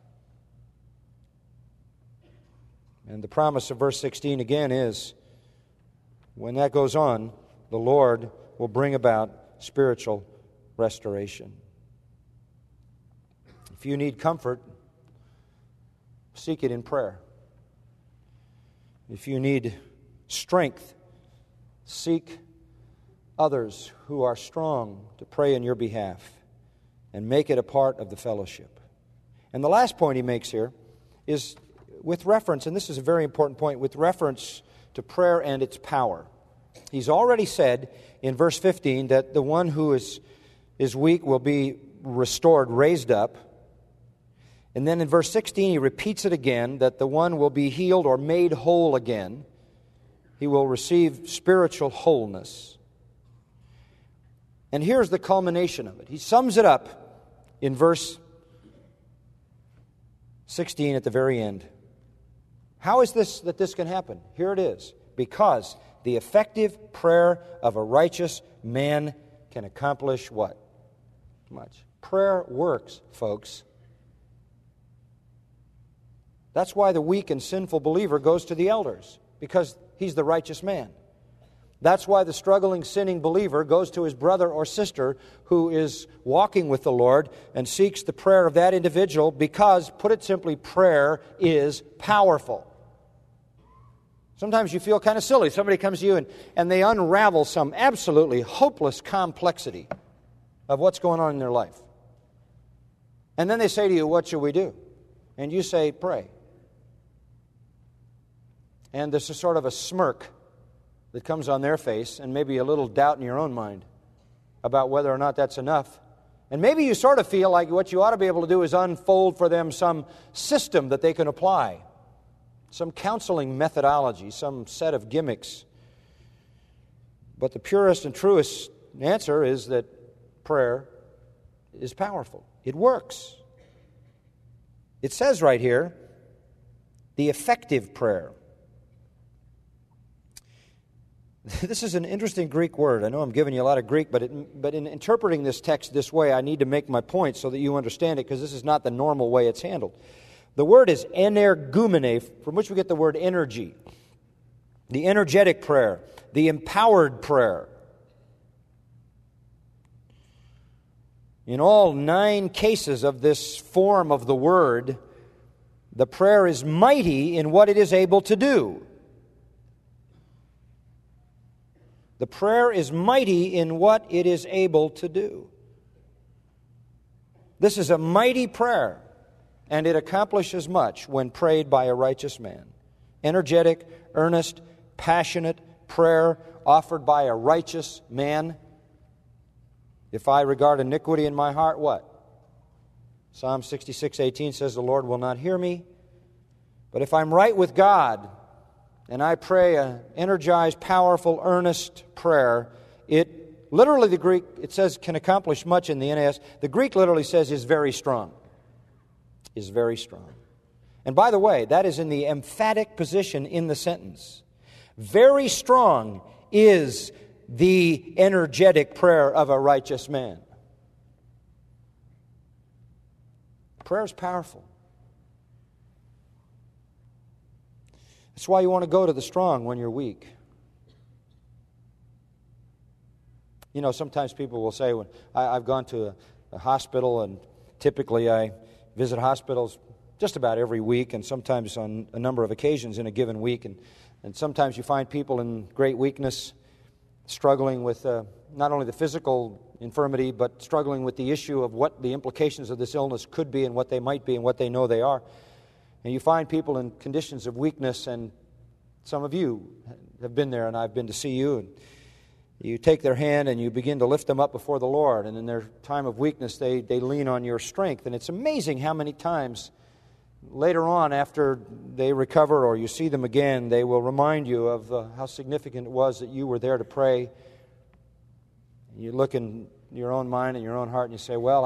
And the promise of verse 16 again is, when that goes on, the Lord will bring about spiritual restoration. If you need comfort, seek it in prayer. If you need strength, seek others who are strong to pray in your behalf and make it a part of the fellowship. And the last point he makes here is with reference, and this is a very important point, with reference to prayer and its power. He's already said in verse 15 that the one who is weak will be restored, raised up. And then in verse 16 he repeats it again, that the one will be healed or made whole again. He will receive spiritual wholeness. And here's the culmination of it. He sums it up in verse 16 at the very end. How is this that this can happen? Here it is. Because the effective prayer of a righteous man can accomplish what? Much. Prayer works, folks. That's why the weak and sinful believer goes to the elders, because he's the righteous man. That's why the struggling, sinning believer goes to his brother or sister who is walking with the Lord and seeks the prayer of that individual, because, put it simply, prayer is powerful. Sometimes you feel kind of silly. Somebody comes to you and they unravel some absolutely hopeless complexity of what's going on in their life. And then they say to you, what should we do? And you say, pray. And there's a sort of a smirk that comes on their face, and maybe a little doubt in your own mind about whether or not that's enough. And maybe you sort of feel like what you ought to be able to do is unfold for them some system that they can apply, some counseling methodology, some set of gimmicks. But the purest and truest answer is that prayer is powerful. It works. It says right here, the effective prayer. This is an interesting Greek word. I know I'm giving you a lot of Greek, but in interpreting this text this way, I need to make my point so that you understand it, because this is not the normal way it's handled. The word is energumene, from which we get the word energy. The energetic prayer, the empowered prayer. In all 9 cases of this form of the word, the prayer is mighty in what it is able to do. The prayer is mighty in what it is able to do. This is a mighty prayer, and it accomplishes much when prayed by a righteous man. Energetic, earnest, passionate prayer offered by a righteous man. If I regard iniquity in my heart, what? Psalm 66:18 says, the Lord will not hear me. But if I'm right with God, and I pray an energized, powerful, earnest prayer, it literally, the Greek, it says can accomplish much in the NAS. The Greek literally says is very strong. Is very strong. And by the way, that is in the emphatic position in the sentence. Very strong is the energetic prayer of a righteous man. Prayer is powerful. That's why you want to go to the strong when you're weak. You know, sometimes people will say, when I've gone to a hospital, and typically I visit hospitals just about every week, and sometimes on a number of occasions in a given week. And sometimes you find people in great weakness, struggling with not only the physical infirmity, but struggling with the issue of what the implications of this illness could be and what they might be and what they know they are. And you find people in conditions of weakness, and some of you have been there, and I've been to see you, and you take their hand and you begin to lift them up before the Lord, and in their time of weakness they lean on your strength. And it's amazing how many times later on, after they recover or you see them again, they will remind you of how significant it was that you were there to pray. You look in your own mind and your own heart and you say, well,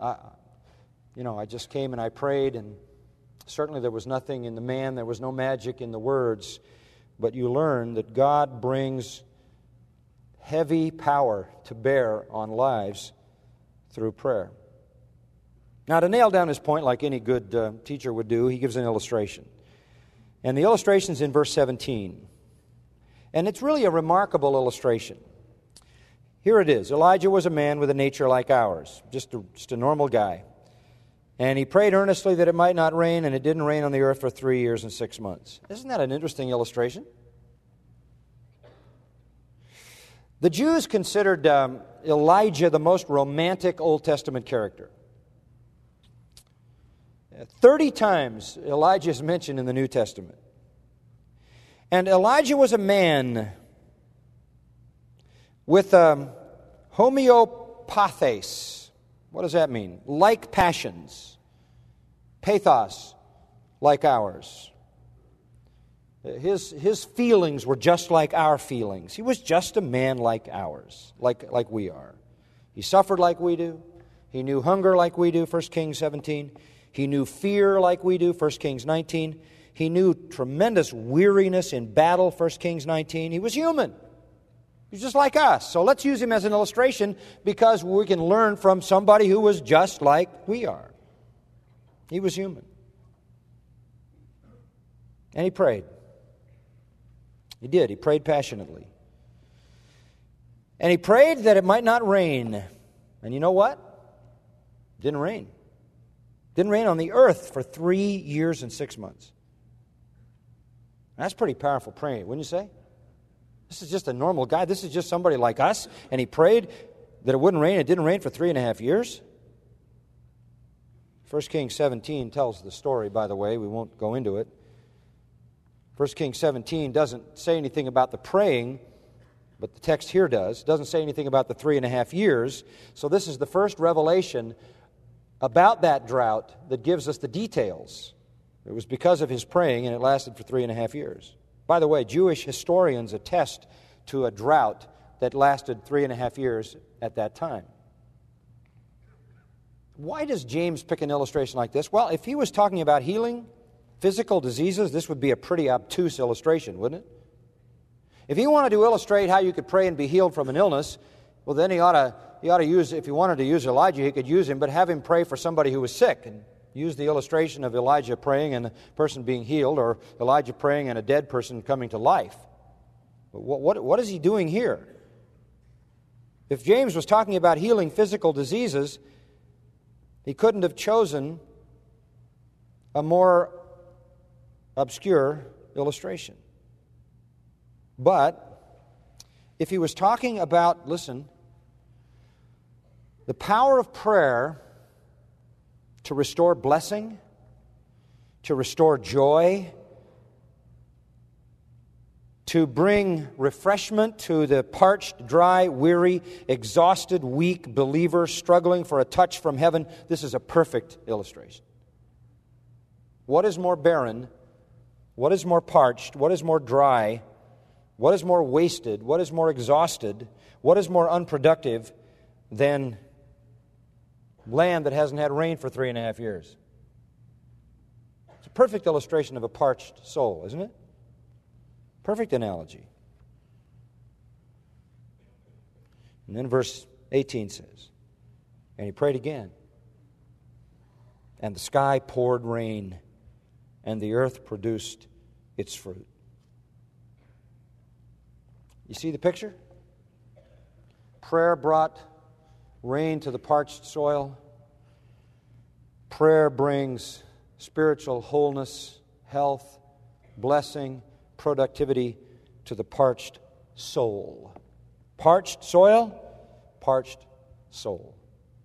I just came and I prayed, and certainly there was nothing in the man, there was no magic in the words, but you learn that God brings heavy power to bear on lives through prayer. Now, to nail down his point like any good teacher would do, he gives an illustration. And the illustration's in verse 17. And it's really a remarkable illustration. Here it is. Elijah was a man with a nature like ours, just a normal guy. And he prayed earnestly that it might not rain, and it didn't rain on the earth for 3 years and 6 months. Isn't that an interesting illustration? The Jews considered Elijah the most romantic Old Testament character. 30 times Elijah is mentioned in the New Testament. And Elijah was a man with homeopathes. What does that mean? Like passions. Pathos, like ours. His feelings were just like our feelings. He was just a man like ours, like we are. He suffered like we do. He knew hunger like we do, 1 Kings 17. He knew fear like we do, 1 Kings 19. He knew tremendous weariness in battle, 1 Kings 19. He was human. He was just like us. So let's use him as an illustration because we can learn from somebody who was just like we are. He was human. And he prayed. He did. He prayed passionately. And he prayed that it might not rain. And you know what? It didn't rain. It didn't rain on the earth for 3 years and 6 months. That's pretty powerful praying, wouldn't you say? This is just a normal guy. This is just somebody like us. And he prayed that it wouldn't rain. It didn't rain for 3.5 years. 1 Kings 17 tells the story, by the way. We won't go into it. 1 Kings 17 doesn't say anything about the praying, but the text here does. It doesn't say anything about the 3.5 years. So this is the first revelation about that drought that gives us the details. It was because of his praying, and it lasted for 3.5 years. By the way, Jewish historians attest to a drought that lasted 3.5 years at that time. Why does James pick an illustration like this? Well, if he was talking about healing physical diseases, this would be a pretty obtuse illustration, wouldn't it? If he wanted to illustrate how you could pray and be healed from an illness, well, then he ought to use, if he wanted to use Elijah, he could use him, but have him pray for somebody who was sick and use the illustration of Elijah praying and a person being healed, or Elijah praying and a dead person coming to life. But what is he doing here? If James was talking about healing physical diseases, he couldn't have chosen a more obscure illustration. But if he was talking about, listen, the power of prayer to restore blessing, to restore joy, to bring refreshment to the parched, dry, weary, exhausted, weak believer struggling for a touch from heaven, this is a perfect illustration. What is more barren? What is more parched? What is more dry? What is more wasted? What is more exhausted? What is more unproductive than land that hasn't had rain for 3.5 years? It's a perfect illustration of a parched soul, isn't it? Perfect analogy. And then verse 18 says, and he prayed again, and the sky poured rain, and the earth produced its fruit. You see the picture? Prayer brought rain to the parched soil. Prayer brings spiritual wholeness, health, blessing, productivity to the parched soul. Parched soil, parched soul.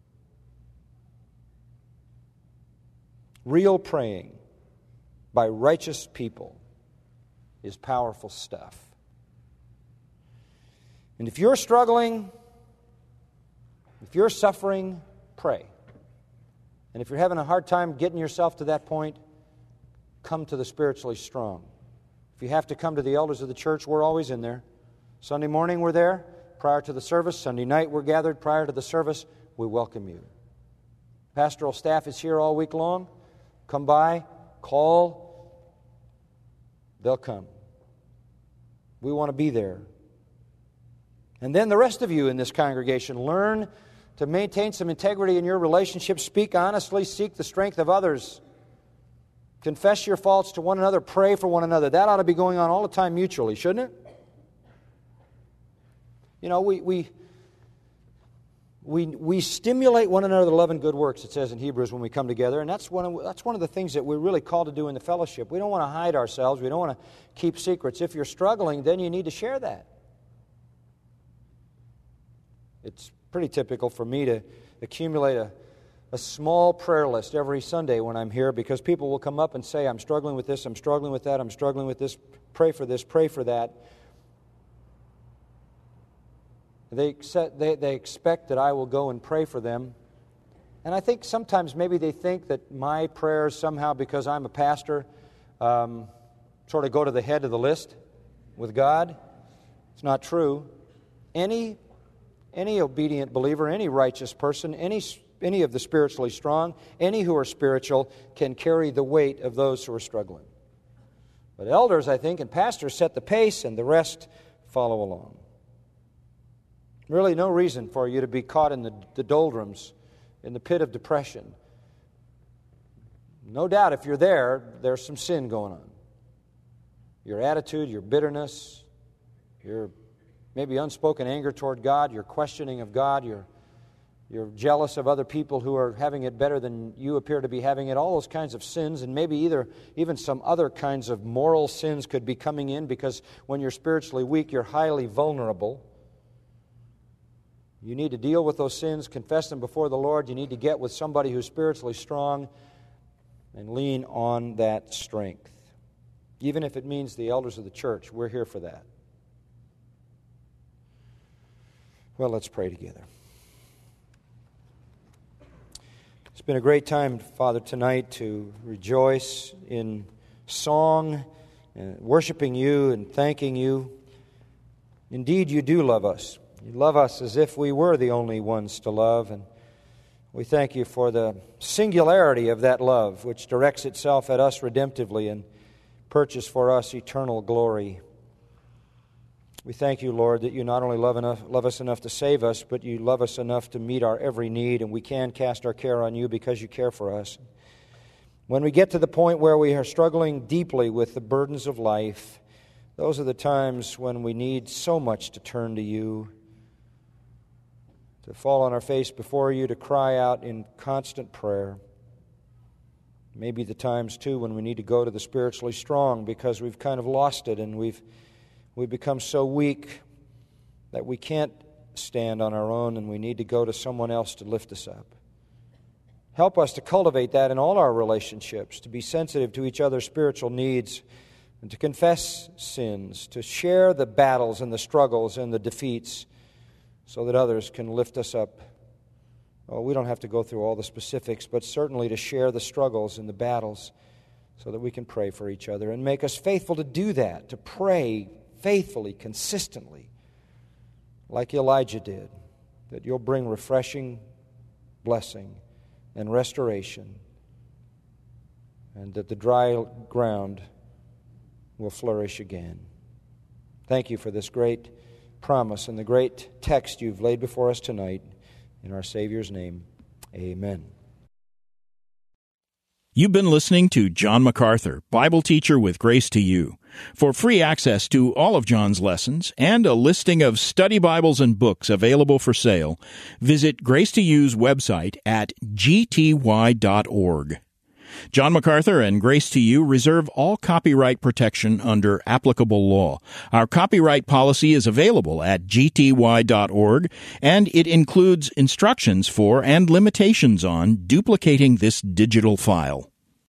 Real praying by righteous people is powerful stuff. And if you're struggling, if you're suffering, pray. And if you're having a hard time getting yourself to that point, come to the spiritually strong. If you have to come to the elders of the church, we're always in there. Sunday morning we're there prior to the service. Sunday night we're gathered prior to the service. We welcome you. Pastoral staff is here all week long. Come by, call. They'll come. We want to be there. And then the rest of you in this congregation, learn to maintain some integrity in your relationship. Speak honestly. Seek the strength of others. Confess your faults to one another. Pray for one another. That ought to be going on all the time mutually, shouldn't it? You know, we stimulate one another to love and good works, it says in Hebrews, when we come together. And that's one of the things that we're really called to do in the fellowship. We don't want to hide ourselves. We don't want to keep secrets. If you're struggling, then you need to share that. It's pretty typical for me to accumulate a small prayer list every Sunday when I'm here, because people will come up and say, I'm struggling with this, I'm struggling with that, I'm struggling with this, pray for that. They expect that I will go and pray for them. And I think sometimes maybe they think that my prayers somehow, because I'm a pastor, sort of go to the head of the list with God. It's not true. Any obedient believer, any righteous person, any of the spiritually strong, any who are spiritual can carry the weight of those who are struggling. But elders, I think, and pastors set the pace, and the rest follow along. Really no reason for you to be caught in the doldrums, in the pit of depression. No doubt if you're there, there's some sin going on. Your attitude, your bitterness, your maybe unspoken anger toward God, your questioning of God, you're jealous of other people who are having it better than you appear to be having it. All those kinds of sins, and maybe even some other kinds of moral sins could be coming in, because when you're spiritually weak, you're highly vulnerable. You need to deal with those sins, confess them before the Lord. You need to get with somebody who's spiritually strong and lean on that strength. Even if it means the elders of the church, we're here for that. Well, let's pray together. It's been a great time, Father, tonight to rejoice in song, worshiping You and thanking You. Indeed, You do love us. You love us as if we were the only ones to love, and we thank You for the singularity of that love, which directs itself at us redemptively and purchase for us eternal glory. We thank You, Lord, that You not only love us enough to save us, but You love us enough to meet our every need, and we can cast our care on You because You care for us. When we get to the point where we are struggling deeply with the burdens of life, those are the times when we need so much to turn to You, to fall on our face before You, to cry out in constant prayer. Maybe the times, too, when we need to go to the spiritually strong because we've kind of lost it and we've become so weak that we can't stand on our own, and we need to go to someone else to lift us up. Help us to cultivate that in all our relationships, to be sensitive to each other's spiritual needs, and to confess sins, to share the battles and the struggles and the defeats so that others can lift us up. Oh, we don't have to go through all the specifics, but certainly to share the struggles and the battles so that we can pray for each other, and make us faithful to do that, to pray faithfully, consistently, like Elijah did, that You'll bring refreshing blessing and restoration, and that the dry ground will flourish again. Thank You for this great promise and the great text You've laid before us tonight. In our Savior's name, amen. You've been listening to John MacArthur, Bible teacher with Grace to You. For free access to all of John's lessons and a listing of study Bibles and books available for sale, visit Grace to You's website at gty.org. John MacArthur and Grace to You reserve all copyright protection under applicable law. Our copyright policy is available at gty.org, and it includes instructions for and limitations on duplicating this digital file.